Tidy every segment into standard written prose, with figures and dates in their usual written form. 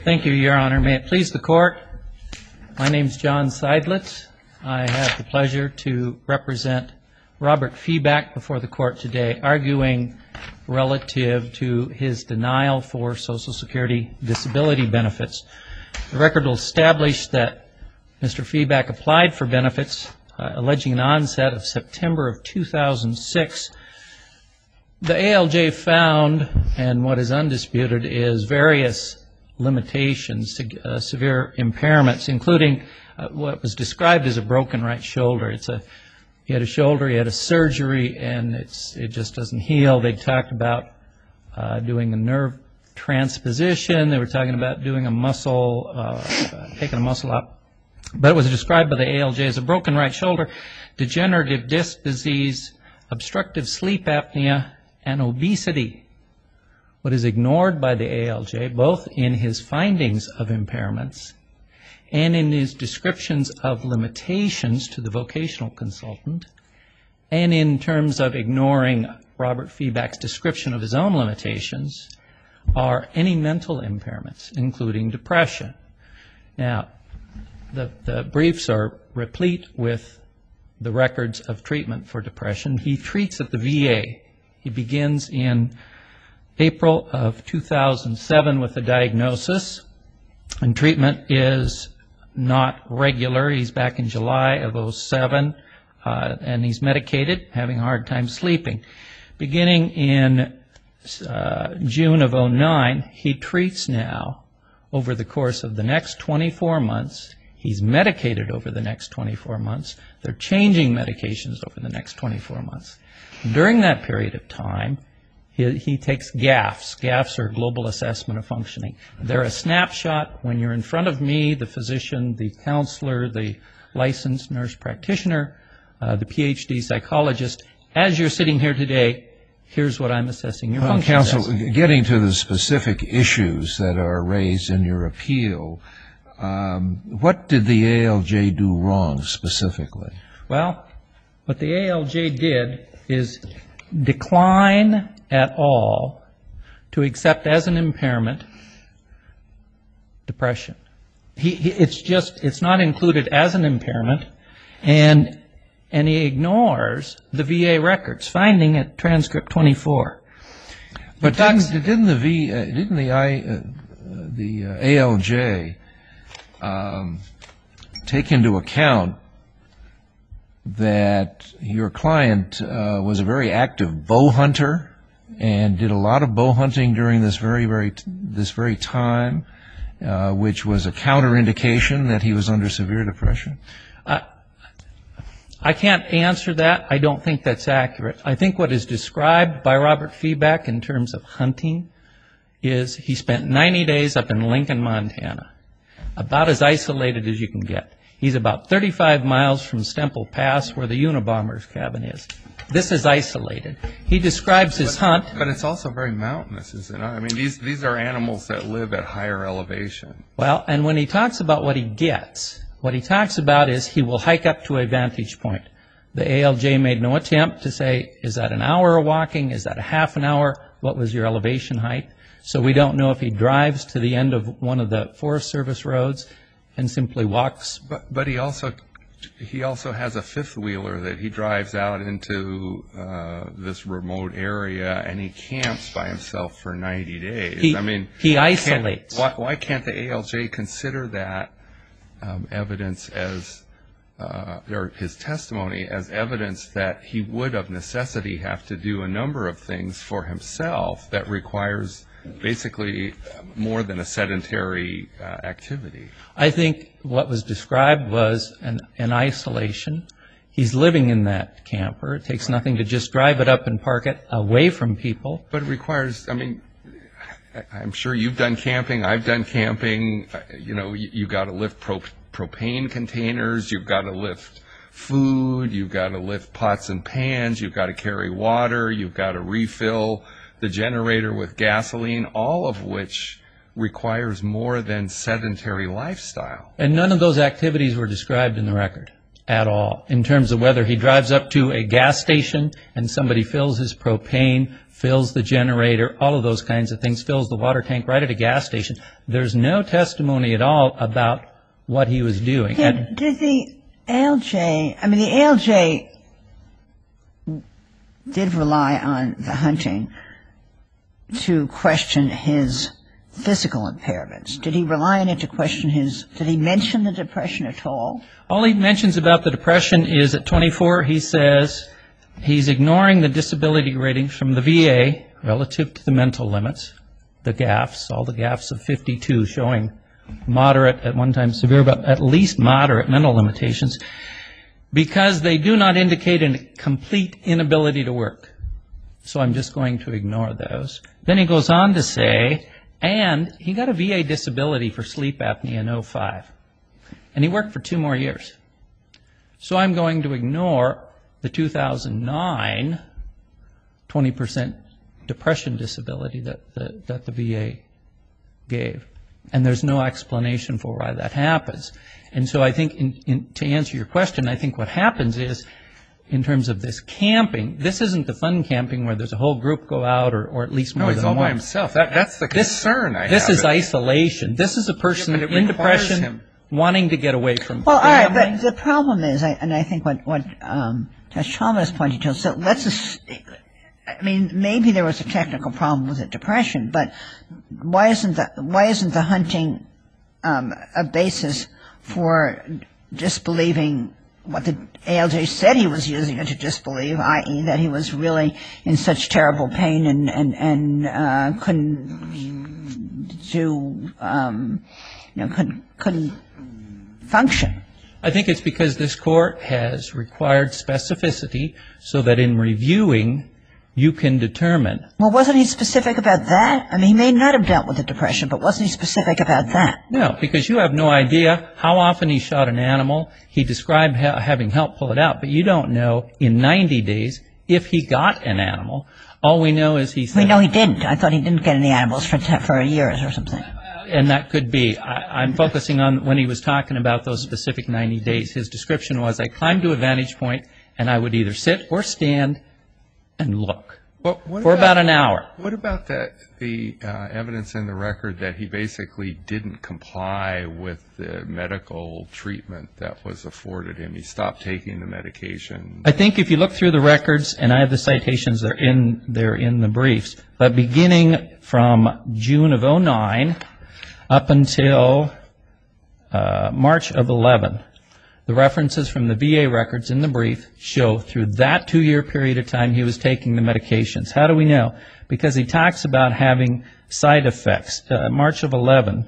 Thank you, Your Honor. May it please the Court, my name is John Seidlitz. I have the pleasure to represent Robert Feeback before the Court today, arguing relative to his denial for Social Security disability benefits. The record will establish that Mr. Feeback applied for benefits alleging an onset of September of 2006. The ALJ found, and what is undisputed, is various limitations, severe impairments, including what was described as a broken right shoulder. He had a shoulder, he had a surgery, and it just doesn't heal. They talked about doing a nerve transposition. They were talking about doing a muscle, taking a muscle up. But it was described by the ALJ as a broken right shoulder, degenerative disc disease, obstructive sleep apnea, and obesity. What is ignored by the ALJ, both in his findings of impairments and in his descriptions of limitations to the vocational consultant, and in terms of ignoring Robert Feeback's description of his own limitations, are any mental impairments, including depression. Now, the briefs are replete with the records of treatment for depression. He treats at the VA. He begins in April of 2007 with a diagnosis, and treatment is not regular. He's back in July of 2007, and he's medicated, having a hard time sleeping. Beginning in June of 2009, he treats now over the course of the next 24 months. He's medicated over the next 24 months. They're changing medications over the next 24 months. During that period of time, he takes GAFs. GAFs are Global Assessment of Functioning. They're a snapshot when you're in front of me, the physician, the counselor, the licensed nurse practitioner, the PhD psychologist. As you're sitting here today, here's what I'm assessing your functions. Counsel, getting to the specific issues that are raised in your appeal, what did the ALJ do wrong specifically? Well, what the ALJ did is decline at all to accept as an impairment depression. It's not included as an impairment, and he ignores the VA records, finding at transcript 24. But didn't the ALJ take into account that your client was a very active bow hunter and did a lot of bow hunting during this very time, which was a counterindication that he was under severe depression? I can't answer that. I don't think that's accurate. I think what is described by Robert Feeback in terms of hunting is he spent 90 days up in Lincoln, Montana, about as isolated as you can get. He's about 35 miles from Stemple Pass, where the Unabomber's cabin is. This is isolated. He describes his hunt. But it's also very mountainous, isn't it? I mean, these are animals that live at higher elevation. Well, and when he talks about what he gets, what he talks about is he will hike up to a vantage point. The ALJ made no attempt to say, is that an hour of walking? Is that a half an hour? What was your elevation height? So we don't know if he drives to the end of one of the Forest Service roads and simply walks. But he also has a fifth wheeler that he drives out into this remote area, and he camps by himself for 90 days. He isolates. Why can't the ALJ consider that evidence as, or his testimony as evidence that he would of necessity have to do a number of things for himself that requires basically more than a sedentary activity? I think what was described was an isolation. He's living in that camper. It takes nothing to just drive it up and park it away from people. But it requires, I mean, I'm sure you've done camping. I've done camping. You know, you've got to lift propane containers. You've got to lift food. You've got to lift pots and pans. You've got to carry water. You've got to refill the generator with gasoline, all of which requires more than sedentary lifestyle. And none of those activities were described in the record. at all in terms of whether he drives up to a gas station and somebody fills his propane, fills the generator, all of those kinds of things, fills the water tank right at a gas station. There's no testimony at all about what he was doing. Did the ALJ, I mean, the ALJ did rely on the hunting to question his physical impairments. Did he rely on it to question did he mention the depression at all? All he mentions about the depression is at 24, he says he's ignoring the disability ratings from the VA relative to the mental limits, the GAFs, all the GAFs of 52 showing moderate, at one time severe, but at least moderate mental limitations, because they do not indicate a complete inability to work. So I'm just going to ignore those. Then he goes on to say, and he got a VA disability for sleep apnea in 05. And he worked for 2 more years. So I'm going to ignore the 2009 20% depression disability that the VA gave. And there's no explanation for why that happens. And so I think, to answer your question, I think what happens is, in terms of this camping, this isn't the fun camping where there's a whole group go out or at least more than one. No, he's all by himself. That's the concern I have. This is isolation. This is a person in depression wanting to get away from Well, family. all right, but the problem is, and I think what Judge Chalmers is pointing to, so I mean, maybe there was a technical problem with the depression, but why isn't the hunting a basis for disbelieving what the ALJ said he was using it to disbelieve, i.e. that he was really in such terrible pain and couldn't do, couldn't function? I think it's because this court has required specificity so that in reviewing you can determine. Well, wasn't he specific about that? I mean, he may not have dealt with the depression, but wasn't he specific about that? No, because you have no idea how often he shot an animal. He described having help pull it out, but you don't know in 90 days if he got an animal. All we know is he said... We know he didn't. I thought he didn't get any animals for years or something. And that could be. I'm focusing on when he was talking about those specific 90 days. His description was, I climbed to a vantage point and I would either sit or stand and look for about an hour. What about the evidence in the record that he basically didn't comply with the medical treatment that was afforded him? He stopped taking the medication. I think if you look through the records, and I have the citations, they're in the briefs, but beginning from June of 2009 up until March of 2011, the references from the VA records in the brief show through that 2-year period of time he was taking the medications. How do we know? Because he talks about having side effects. March of 2011,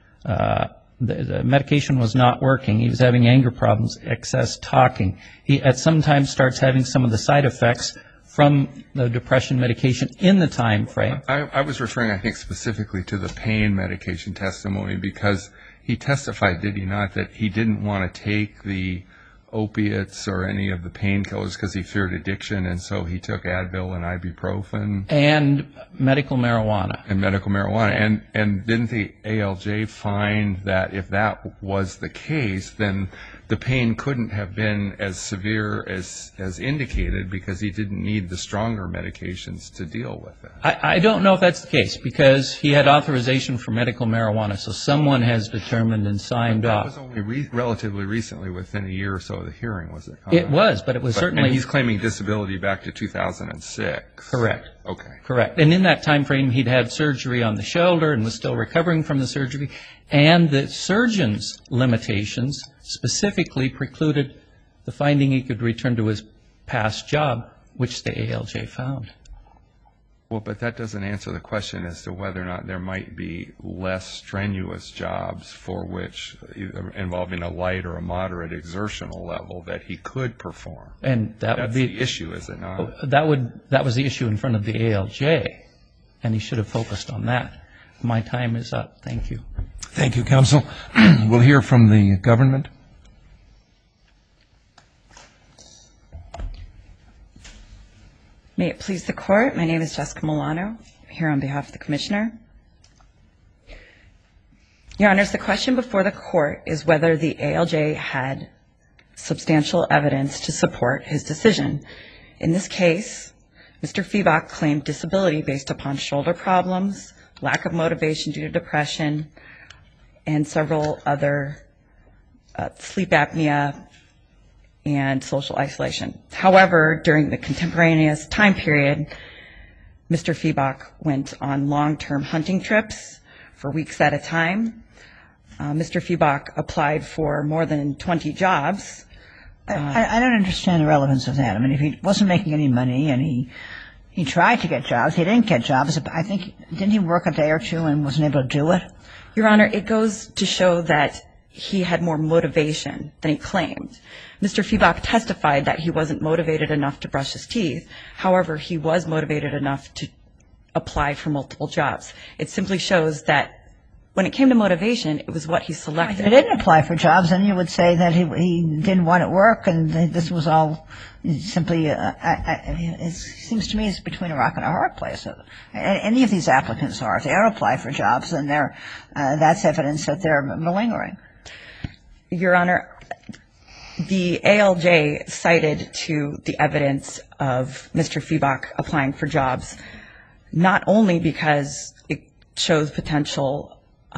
the medication was not working. He was having anger problems, excess talking. He at some time starts having some of the side effects from the depression medication in the time frame. I was referring, I think, specifically to the pain medication testimony because he testified, did he not, that he didn't want to take the opiates or any of the painkillers because he feared addiction, and so he took Advil and ibuprofen. And medical marijuana. And didn't the ALJ find that if that was the case, then the pain couldn't have been as severe as indicated because he didn't need the stronger medications to deal with it? I don't know if that's the case because he had authorization for medical marijuana, so someone has determined and signed off. That was only relatively recently, within a year or so of the hearing, was it? It was, but it was certainly... And he's claiming disability back to 2006. Correct. Okay. Correct. And in that time frame, he'd had surgery on the shoulder and was still recovering from the surgery. And the surgeon's limitations specifically precluded the finding he could return to his past job, which the ALJ found. Well, but that doesn't answer the question as to whether or not there might be less strenuous jobs for which, either involving a light or a moderate exertional level, that he could perform. And that's the issue, is it not? That was the issue in front of the ALJ, and he should have focused on that. My time is up. Thank you. Thank you, counsel. We'll hear from the government. May it please the Court, my name is Jessica Milano, here on behalf of the Commissioner. Your Honors, the question before the Court is whether the ALJ had substantial evidence to support his decision. In this case, Mr. Feebach claimed disability based upon shoulder problems, lack of motivation due to depression, and several other sleep apnea and social isolation. However, during the contemporaneous time period, Mr. Feebach went on long-term hunting trips for weeks at a time. Mr. Feebach applied for more than 20 jobs. I don't understand the relevance of that. I mean, if he wasn't making any money and he tried to get jobs, he didn't get jobs. I think, didn't he work a day or two and wasn't able to do it? Your Honor, it goes to show that he had more motivation than he claimed. Mr. Feebach testified that he wasn't motivated enough to brush his teeth. However, he was motivated enough to apply for multiple jobs. It simply shows that when it came to motivation, it was what he selected. If he didn't apply for jobs, then you would say that he didn't want to work and this was all simply, it seems to me it's between a rock and a hard place. Any of these applicants are. If they don't apply for jobs, then that's evidence that they're malingering. Your Honor, the ALJ cited to the evidence of Mr. Feebach applying for jobs, not only because it shows potential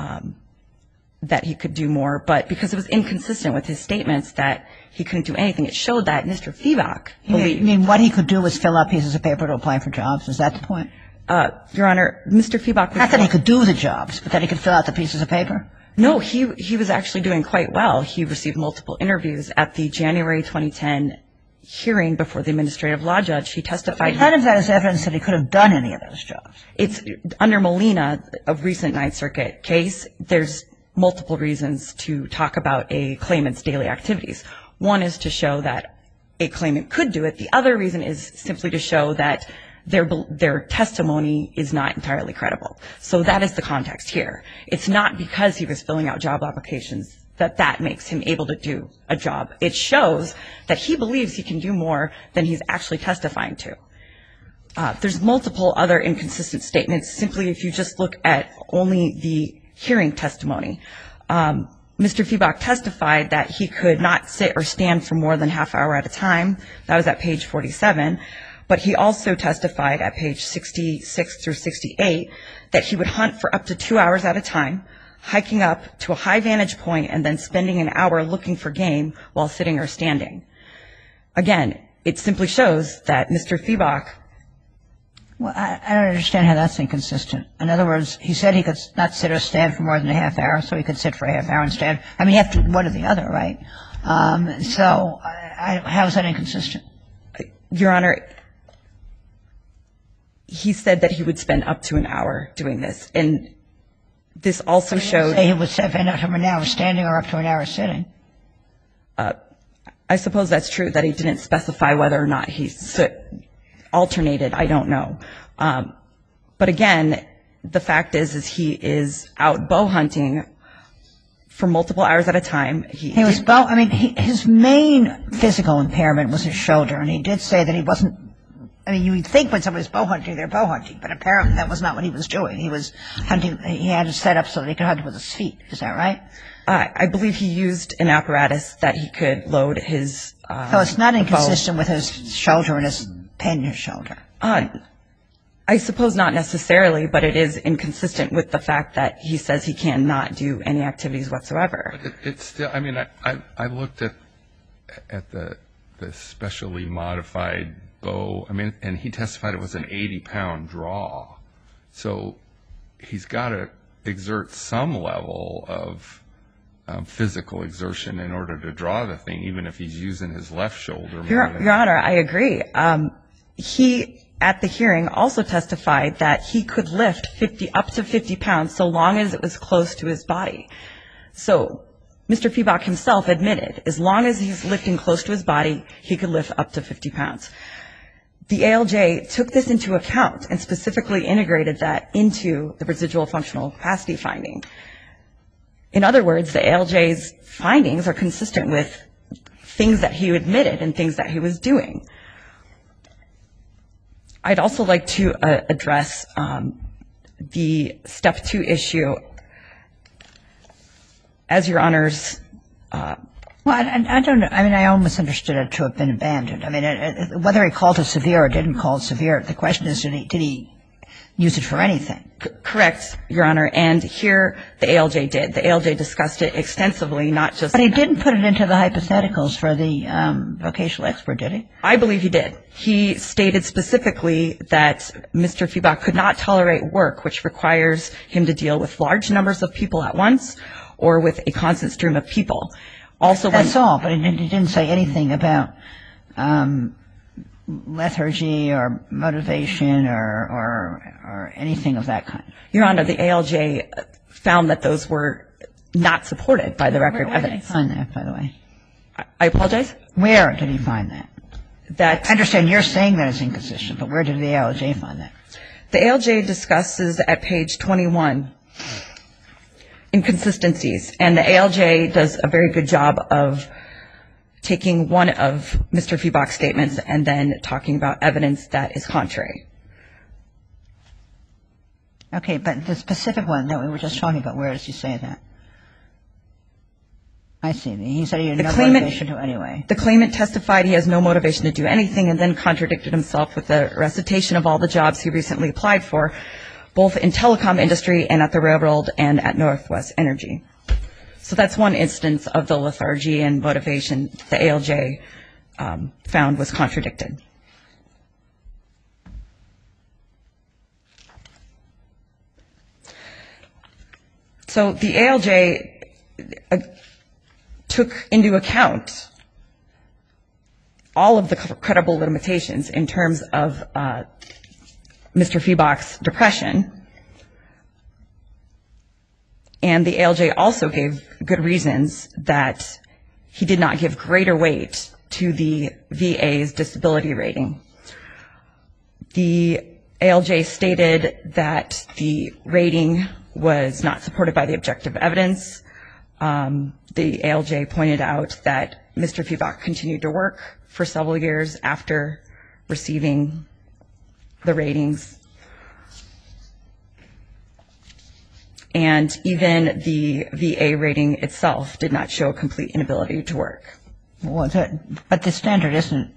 that he could do more, but because it was inconsistent with his statements that he couldn't do anything. It showed that Mr. Feebach believed. You mean what he could do was fill out pieces of paper to apply for jobs? Is that the point? Your Honor, Mr. Feebach was... Not that he could do the jobs, but that he could fill out the pieces of paper? No, he was actually doing quite well. He received multiple interviews at the January 2010 hearing before the administrative law judge. He testified... None of that is evidence that he could have done any of those jobs. It's under Molina, a recent Ninth Circuit case, there's multiple reasons to talk about a claimant's daily activities. One is to show that a claimant could do it. The other reason is simply to show that their testimony is not entirely credible. So that is the context here. It's not because he was filling out job applications that makes him able to do a job. It shows that he believes he can do more than he's actually testifying to. There's multiple other inconsistent statements. Simply, if you just look at only the hearing testimony, Mr. Feebach testified that he could not sit or stand for more than half an hour at a time. That was at page 47. But he also testified at page 66 through 68 that he would hunt for up to 2 hours at a time, hiking up to a high vantage point and then spending an hour looking for game while sitting or standing. Again, it simply shows that Mr. Feebach... Well, I don't understand how that's inconsistent. In other words, he said he could not sit or stand for more than a half hour, so he could sit for a half hour and stand. I mean, you have to do one or the other, right? So how is that inconsistent? Your Honor, he said that he would spend up to an hour doing this. And this also showed... Say he would spend up to an hour standing or up to an hour sitting. I suppose that's true, that he didn't specify whether or not he alternated. I don't know. But again, the fact is he is out bow hunting for multiple hours at a time. His main physical impairment was his shoulder, and he did say that he wasn't... I mean, you would think when somebody's bow hunting, they're bow hunting, but apparently that was not what he was doing. He was hunting, he had it set up so that he could hunt with his feet. Is that right? I believe he used an apparatus that he could load his So it's not inconsistent with his shoulder and his pain in his shoulder? I suppose not necessarily, but it is inconsistent with the fact that he says he cannot do any activities whatsoever. But it's still, I mean, I looked at the specially modified bow, I mean, and he testified it was an 80-pound draw. So he's got to exert some level of physical exertion in order to draw the thing, even if he's using his left shoulder. Your Honor, I agree. He, at the hearing, also testified that he could lift up to 50 pounds so long as it was close to his body. So Mr. Feebach himself admitted, as long as he's lifting close to his body, he could lift up to 50 pounds. The ALJ took this into account and specifically integrated that into the residual functional capacity finding. In other words, the ALJ's findings are consistent with things that he admitted and things that he was doing. I'd also like to address the Step 2 issue. As Your Honors Well, I don't know. I mean, I almost understood it to have been abandoned. I mean, whether he called it severe or didn't call it severe, the question is, did he use it for anything? Correct, Your Honor. And here the ALJ did. The ALJ discussed it extensively, not just... But he didn't put it into the hypotheticals for the vocational expert, did he? I believe he did. He stated specifically that Mr. Febach could not tolerate work which requires him to deal with large numbers of people at once or with a constant stream of people. Also, That's all, but he didn't say anything about lethargy or motivation or anything of that kind. Your Honor, the ALJ found that those were not supported by the record evidence. Where did he find that, by the way? I apologize? Where did he find that? That I understand you're saying that it's inconsistent, but where did the ALJ find that? the ALJ discusses at page 21 inconsistencies, and the ALJ does a very good job of taking one of Mr. Febach's statements and then talking about evidence that is contrary. Okay, but the specific one that we were just talking about, where does he say that? I see. He said he had no motivation to anyway. The claimant testified he has no motivation to do anything and then contradicted himself with a recitation of all the jobs he recently applied for, both in telecom industry and at the railroad and at Northwest Energy. So that's one instance of the lethargy and motivation the ALJ found was contradicted. So the ALJ took into account all of the credible limitations in terms of Mr. Febach's depression, and the ALJ also gave good reasons that he did not give greater weight to the VA's disability rating. The ALJ stated that the rating was not supported by the objective evidence. The ALJ pointed out that Mr. Febach continued to work for several years after receiving the ratings, and even the VA rating itself did not show a complete inability to work. Well, but the standard isn't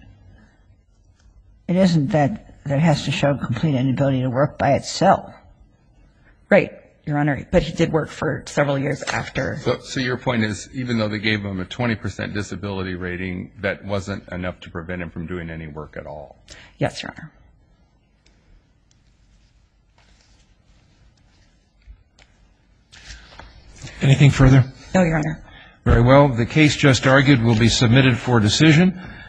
that it has to show complete inability to work by itself. Right, Your Honor, but he did work for several years after. So your point is, even though they gave him a 20% disability rating, that wasn't enough to prevent him from doing any work at all? Yes, Your Honor. Anything further? No, Your Honor. Very well. The case just argued will be submitted for decision.